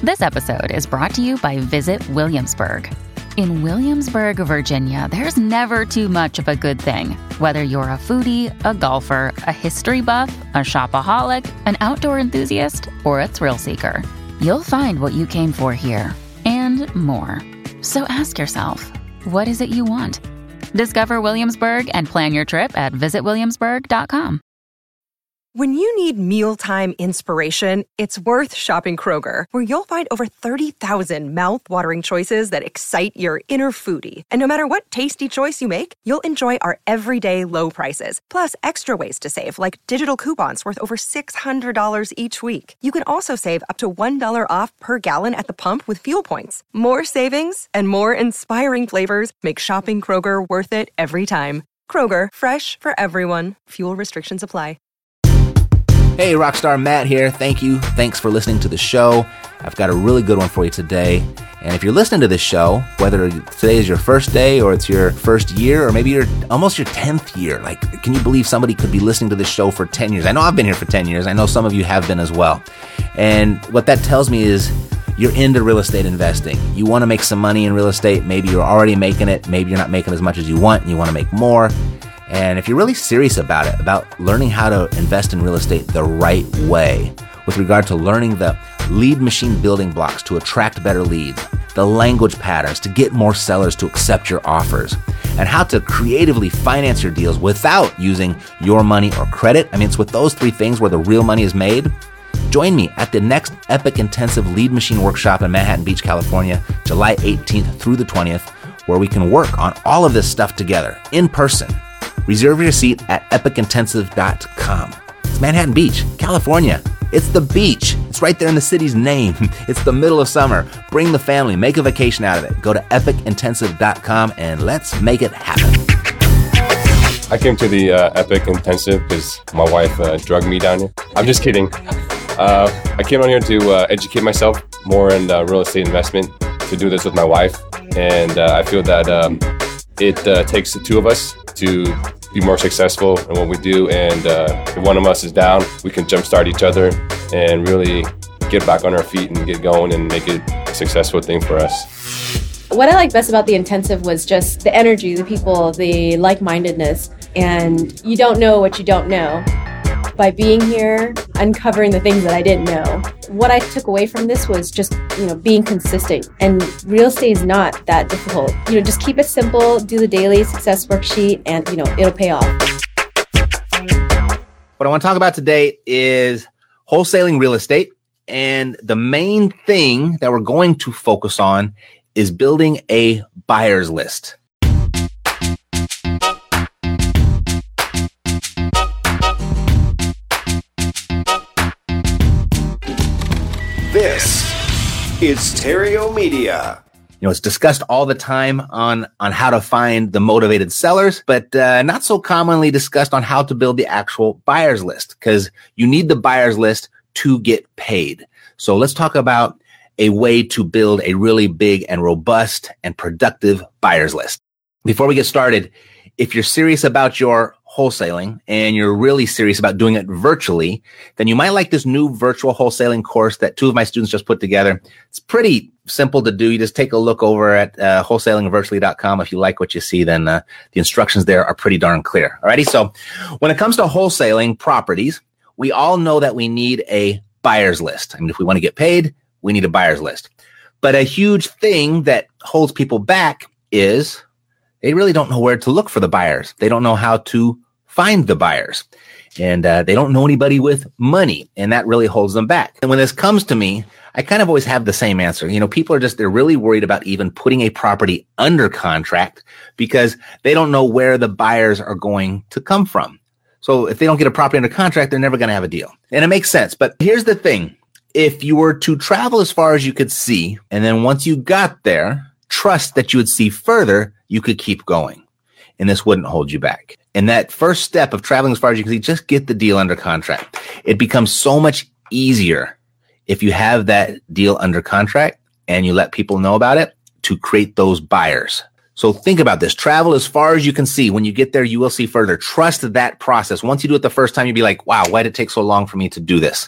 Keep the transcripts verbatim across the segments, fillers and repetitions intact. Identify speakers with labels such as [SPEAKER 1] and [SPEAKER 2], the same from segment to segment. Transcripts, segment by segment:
[SPEAKER 1] This episode is brought to you by Visit Williamsburg. In Williamsburg, Virginia, there's never too much of a good thing. Whether you're a foodie, a golfer, a history buff, a shopaholic, an outdoor enthusiast, or a thrill seeker, you'll find what you came for here and more. So ask yourself, what is it you want? Discover Williamsburg and plan your trip at visit williamsburg dot com.
[SPEAKER 2] When you need mealtime inspiration, it's worth shopping Kroger, where you'll find over thirty thousand mouth-watering choices that excite your inner foodie. And no matter what tasty choice you make, you'll enjoy our everyday low prices, plus extra ways to save, like digital coupons worth over six hundred dollars each week. You can also save up to one dollar off per gallon at the pump with fuel points. More savings and more inspiring flavors make shopping Kroger worth it every time. Kroger, fresh for everyone. Fuel restrictions apply.
[SPEAKER 3] Hey, Rockstar Matt here. Thank you. Thanks for listening to the show. I've got a really good one for you today. And if you're listening to this show, whether today is your first day or it's your first year or maybe you're almost your tenth year, like, can you believe somebody could be listening to this show for ten years? I know I've been here for ten years. I know some of you have been as well. And what that tells me is you're into real estate investing. You want to make some money in real estate. Maybe you're already making it. Maybe you're not making as much as you want and you want to make more. And if you're really serious about it, about learning how to invest in real estate the right way, with regard to learning the lead machine building blocks to attract better leads, the language patterns to get more sellers to accept your offers, and how to creatively finance your deals without using your money or credit, I mean, it's with those three things where the real money is made. Join me at the next Epic Intensive Lead Machine Workshop in Manhattan Beach, California, July eighteenth through the twentieth, where we can work on all of this stuff together in person. Reserve your seat at epic intensive dot com. It's Manhattan Beach, California. It's the beach. It's right there in the city's name. It's the middle of summer. Bring the family. Make a vacation out of it. Go to epic intensive dot com and let's make it happen.
[SPEAKER 4] I came to the uh, Epic Intensive because my wife uh, drugged me down here. I'm just kidding. Uh, I came on here to uh, educate myself more in uh, real estate investment, to do this with my wife. And uh, I feel that um, it uh, takes the two of us to be more successful in what we do, and uh, if one of us is down, we can jumpstart each other and really get back on our feet and get going and make it a successful thing for us.
[SPEAKER 5] What I like best about the intensive was just the energy, the people, the like-mindedness, and you don't know what you don't know. By being here, uncovering the things that I didn't know. What I took away from this was just, you know, being consistent. And real estate is not that difficult. You know, just keep it simple, do the daily success worksheet, and, you know, it'll pay off.
[SPEAKER 3] What I want to talk about today is wholesaling real estate. And the main thing that we're going to focus on is building a buyer's list.
[SPEAKER 6] This is Stereo Media.
[SPEAKER 3] You know, it's discussed all the time on, on how to find the motivated sellers, but uh, not so commonly discussed on how to build the actual buyer's list, because you need the buyer's list to get paid. So let's talk about a way to build a really big and robust and productive buyer's list. Before we get started, if you're serious about your wholesaling and you're really serious about doing it virtually, then you might like this new virtual wholesaling course that two of my students just put together. It's pretty simple to do. You just take a look over at uh, wholesaling virtually dot com. If you like what you see, then uh, the instructions there are pretty darn clear. Alrighty. So when it comes to wholesaling properties, we all know that we need a buyer's list. I mean, if we want to get paid, we need a buyer's list. But a huge thing that holds people back is they really don't know where to look for the buyers. They don't know how to find the buyers, and uh, they don't know anybody with money, and that really holds them back. And when this comes to me, I kind of always have the same answer. You know, people are just, they're really worried about even putting a property under contract because they don't know where the buyers are going to come from. So if they don't get a property under contract, they're never going to have a deal. And it makes sense. But here's the thing. If you were to travel as far as you could see, and then once you got there, trust that you would see further, you could keep going. And this wouldn't hold you back. And that first step of traveling as far as you can see, just get the deal under contract. It becomes so much easier if you have that deal under contract and you let people know about it to create those buyers. So think about this. Travel as far as you can see. When you get there, you will see further. Trust that process. Once you do it the first time, you'll be like, wow, why did it take so long for me to do this?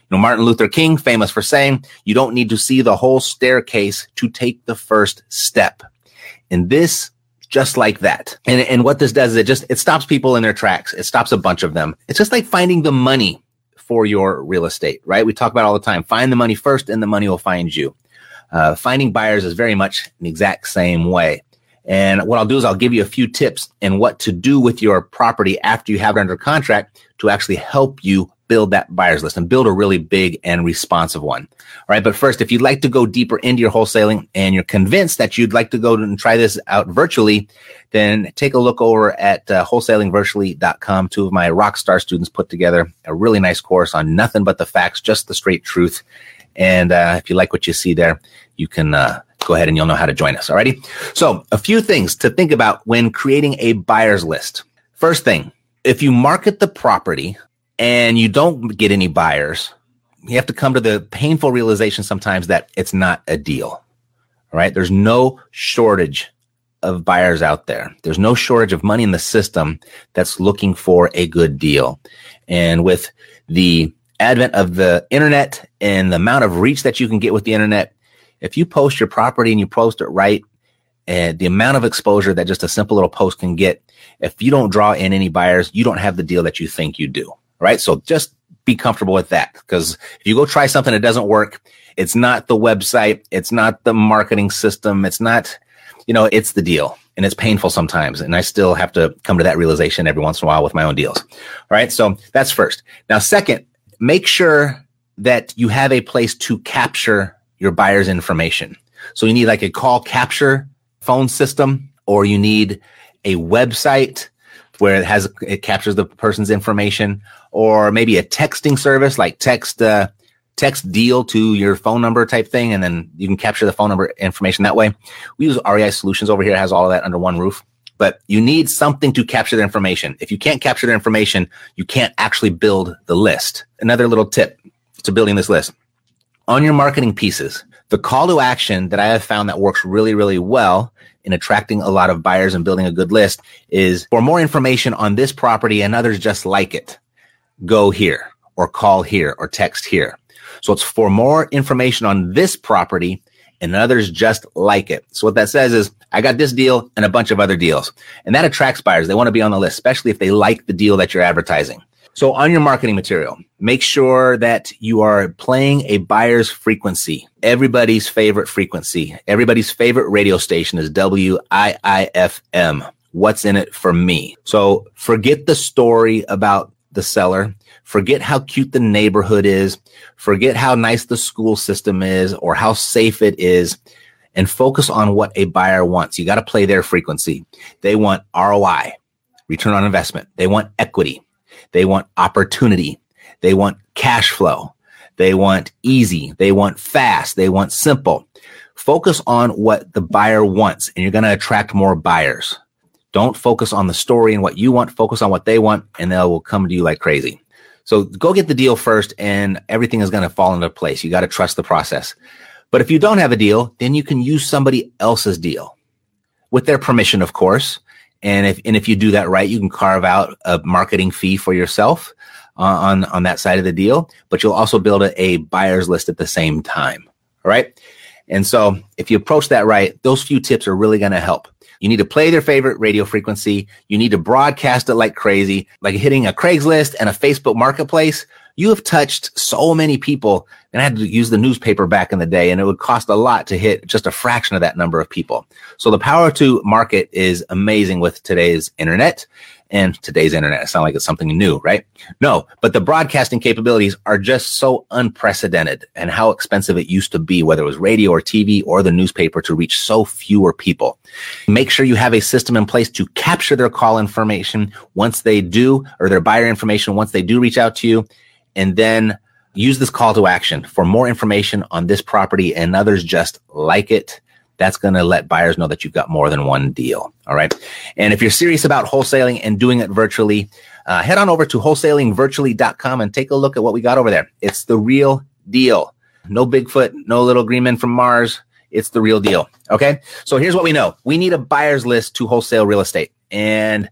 [SPEAKER 3] You know, Martin Luther King, famous for saying, you don't need to see the whole staircase to take the first step. And this, just like that. And, and what this does is it just, it stops people in their tracks. It stops a bunch of them. It's just like finding the money for your real estate, right? We talk about it all the time. Find the money first and the money will find you. Uh, finding buyers is very much the exact same way. And what I'll do is I'll give you a few tips and what to do with your property after you have it under contract to actually help you build that buyer's list and build a really big and responsive one. All right. But first, if you'd like to go deeper into your wholesaling and you're convinced that you'd like to go and try this out virtually, then take a look over at uh, wholesaling virtually dot com. Two of my rock star students put together a really nice course on nothing but the facts, just the straight truth. And uh, if you like what you see there, you can uh, go ahead and you'll know how to join us. All righty. So a few things to think about when creating a buyer's list. First thing, if you market the property and you don't get any buyers, you have to come to the painful realization sometimes that it's not a deal. All right. There's no shortage of buyers out there. There's no shortage of money in the system that's looking for a good deal. And with the advent of the internet and the amount of reach that you can get with the internet, if you post your property and you post it right, and the amount of exposure that just a simple little post can get, if you don't draw in any buyers, you don't have the deal that you think you do. Right? So just be comfortable with that, because if you go try something that doesn't work, it's not the website, it's not the marketing system, it's not, you know, it's the deal. And it's painful sometimes. And I still have to come to that realization every once in a while with my own deals. All right. So that's first. Now, second, make sure that you have a place to capture your buyer's information. So you need like a call capture phone system, or you need a website where it has, it captures the person's information, or maybe a texting service like text, uh, text deal to your phone number type thing. And then you can capture the phone number information that way. We use R E I Solutions over here, has all of that under one roof, but you need something to capture their information. If you can't capture their information, you can't actually build the list. Another little tip to building this list on your marketing pieces, the call to action that I have found that works really, really well in attracting a lot of buyers and building a good list is, for more information on this property and others just like it, go here or call here or text here. So it's for more information on this property and others just like it. So what that says is, I got this deal and a bunch of other deals. And that attracts buyers. They want to be on the list, especially if they like the deal that you're advertising. So on your marketing material, make sure that you are playing a buyer's frequency, everybody's favorite frequency. Everybody's favorite radio station is W I I F M. What's in it for me? So forget the story about the seller. Forget how cute the neighborhood is. Forget how nice the school system is or how safe it is, and focus on what a buyer wants. You got to play their frequency. They want R O I, return on investment. They want equity. They want opportunity. They want cash flow. They want easy. They want fast. They want simple. Focus on what the buyer wants, and you're going to attract more buyers. Don't focus on the story and what you want. Focus on what they want, and they will come to you like crazy. So go get the deal first, and everything is going to fall into place. You got to trust the process. But if you don't have a deal, then you can use somebody else's deal with their permission, of course. And if, and if you do that right, you can carve out a marketing fee for yourself uh, on, on that side of the deal, but you'll also build a, a buyer's list at the same time. All right. And so if you approach that right, those few tips are really going to help. You need to play their favorite radio frequency. You need to broadcast it like crazy, like hitting a Craigslist and a Facebook marketplace. You have touched so many people, and I had to use the newspaper back in the day, and it would cost a lot to hit just a fraction of that number of people. So the power to market is amazing with today's internet. And today's internet, it sounds like it's something new, right? No, but the broadcasting capabilities are just so unprecedented, and how expensive it used to be, whether it was radio or T V or the newspaper, to reach so fewer people. Make sure you have a system in place to capture their call information once they do, or their buyer information once they do reach out to you. And then use this call to action for more information on this property and others just like it. That's going to let buyers know that you've got more than one deal. All right. And if you're serious about wholesaling and doing it virtually, uh, head on over to wholesaling virtually dot com and take a look at what we got over there. It's the real deal. No Bigfoot, no little green men from Mars. It's the real deal. Okay. So here's what we know. We need a buyer's list to wholesale real estate. And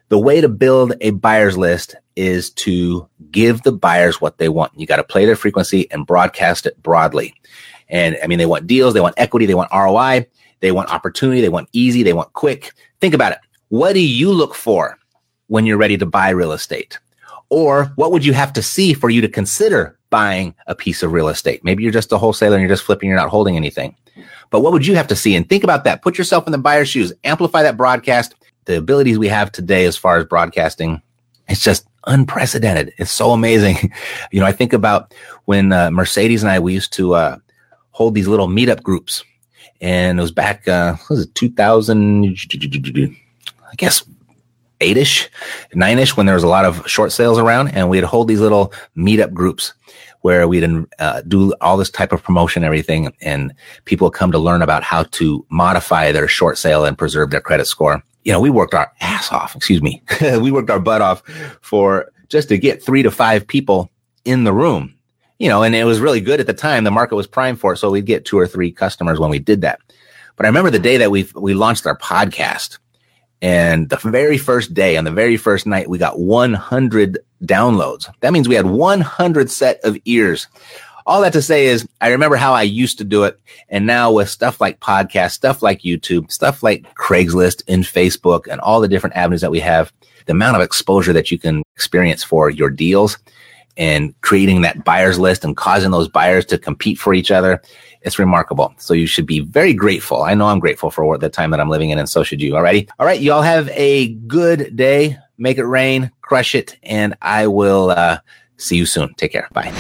[SPEAKER 3] The way to build a buyer's list is to give the buyers what they want. You got to play their frequency and broadcast it broadly. And I mean, they want deals, they want equity, they want R O I, they want opportunity, they want easy, they want quick. Think about it. What do you look for when you're ready to buy real estate? Or what would you have to see for you to consider buying a piece of real estate? Maybe you're just a wholesaler and you're just flipping, you're not holding anything. But what would you have to see? And think about that. Put yourself in the buyer's shoes. Amplify that broadcast. The abilities we have today as far as broadcasting, it's just unprecedented. It's so amazing. You know, I think about when uh, Mercedes and I, we used to uh, hold these little meetup groups. And it was back, uh, what was it, two thousand, I guess, eight-ish, nine-ish, when there was a lot of short sales around. And we'd hold these little meetup groups where we'd uh, do all this type of promotion and everything. And people would come to learn about how to modify their short sale and preserve their credit score. You know, we worked our ass off, excuse me. We worked our butt off for just to get three to five people in the room, you know, and it was really good at the time. The market was primed for it. So we'd get two or three customers when we did that. But I remember the day that we we launched our podcast, and the very first day, on the very first night, we got one hundred downloads. That means we had one hundred set of ears. All that to say is, I remember how I used to do it. And now with stuff like podcasts, stuff like YouTube, stuff like Craigslist and Facebook and all the different avenues that we have, the amount of exposure that you can experience for your deals and creating that buyer's list and causing those buyers to compete for each other, it's remarkable. So you should be very grateful. I know I'm grateful for the time that I'm living in, and so should you. All righty. All right. You all have a good day. Make it rain, crush it. And I will uh, see you soon. Take care. Bye.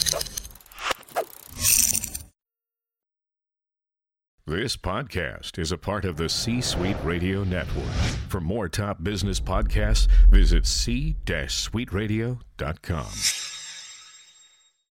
[SPEAKER 7] This podcast is a part of the C-Suite Radio Network. For more top business podcasts, visit c suite radio dot com.